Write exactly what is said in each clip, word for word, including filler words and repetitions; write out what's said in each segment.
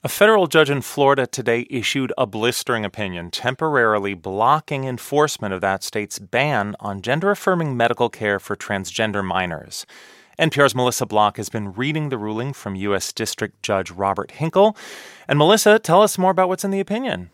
A federal judge in Florida today issued a blistering opinion temporarily blocking enforcement of that state's ban on gender-affirming medical care for transgender minors. N P R's Melissa Block has been reading the ruling from U S District Judge Robert Hinkle. And Melissa, tell us more about what's in the opinion.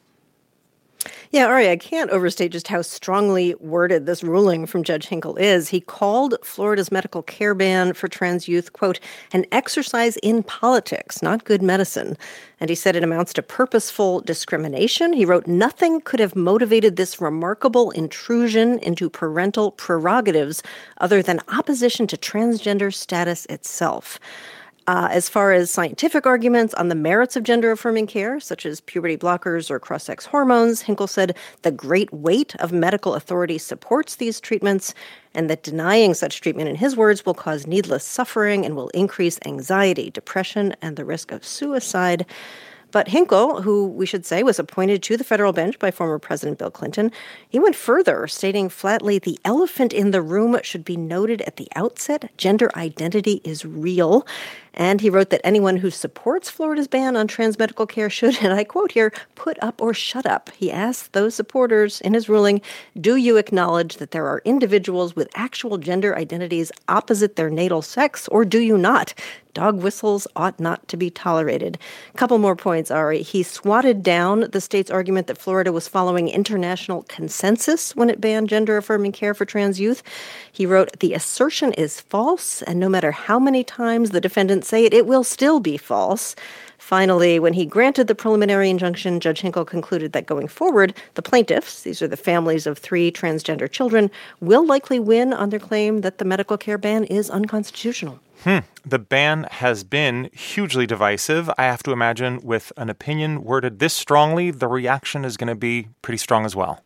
Yeah, Ari, I can't overstate just how strongly worded this ruling from Judge Hinkle is. He called Florida's medical care ban for trans youth, quote, an exercise in politics, not good medicine. And he said it amounts to purposeful discrimination. He wrote, nothing could have motivated this remarkable intrusion into parental prerogatives other than opposition to transgender status itself. Uh, as far as scientific arguments on the merits of gender-affirming care, such as puberty blockers or cross-sex hormones, Hinkle said the great weight of medical authority supports these treatments and that denying such treatment, in his words, will cause needless suffering and will increase anxiety, depression, and the risk of suicide. But Hinkle, who we should say was appointed to the federal bench by former President Bill Clinton, he went further, stating flatly the elephant in the room should be noted at the outset. Gender identity is real. And he wrote that anyone who supports Florida's ban on trans medical care should, and I quote here, put up or shut up. He asked those supporters in his ruling, do you acknowledge that there are individuals with actual gender identities opposite their natal sex, or do you not? Dog whistles ought not to be tolerated. A couple more points, Ari. He swatted down the state's argument that Florida was following international consensus when it banned gender-affirming care for trans youth. He wrote, the assertion is false, and no matter how many times the defendants say it, it will still be false. Finally, when he granted the preliminary injunction, Judge Hinkle concluded that going forward, the plaintiffs, these are the families of three transgender children, will likely win on their claim that the medical care ban is unconstitutional. Hmm. The ban has been hugely divisive. I have to imagine with an opinion worded this strongly, the reaction is going to be pretty strong as well.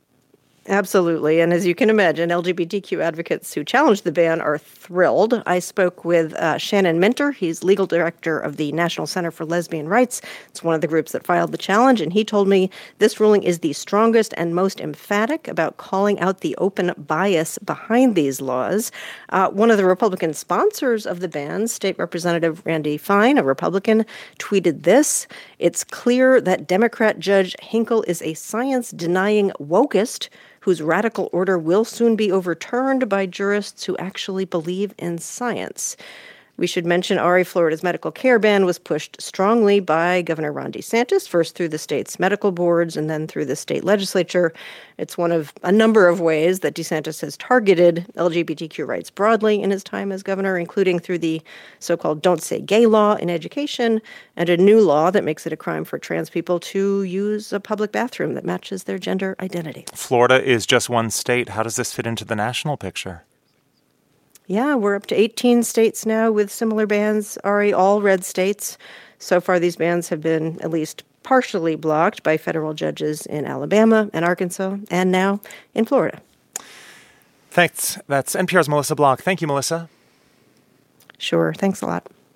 Absolutely. And as you can imagine, L G B T Q advocates who challenged the ban are thrilled. I spoke with uh, Shannon Minter. He's legal director of the National Center for Lesbian Rights. It's one of the groups that filed the challenge. And he told me this ruling is the strongest and most emphatic about calling out the open bias behind these laws. Uh, one of the Republican sponsors of the ban, State Representative Randy Fine, a Republican, tweeted this. It's clear that Democrat Judge Hinkle is a science-denying wokist whose radical order will soon be overturned by jurists who actually believe in science. We should mention, Ari, Florida's medical care ban was pushed strongly by Governor Ron DeSantis, first through the state's medical boards and then through the state legislature. It's one of a number of ways that DeSantis has targeted L G B T Q rights broadly in his time as governor, including through the so-called Don't Say Gay law in education and a new law that makes it a crime for trans people to use a public bathroom that matches their gender identity. Florida is just one state. How does this fit into the national picture? Yeah, we're up to eighteen states now with similar bans, Ari, all red states. So far, these bans have been at least partially blocked by federal judges in Alabama and Arkansas, and now in Florida. Thanks. That's N P R's Melissa Block. Thank you, Melissa. Sure. Thanks a lot.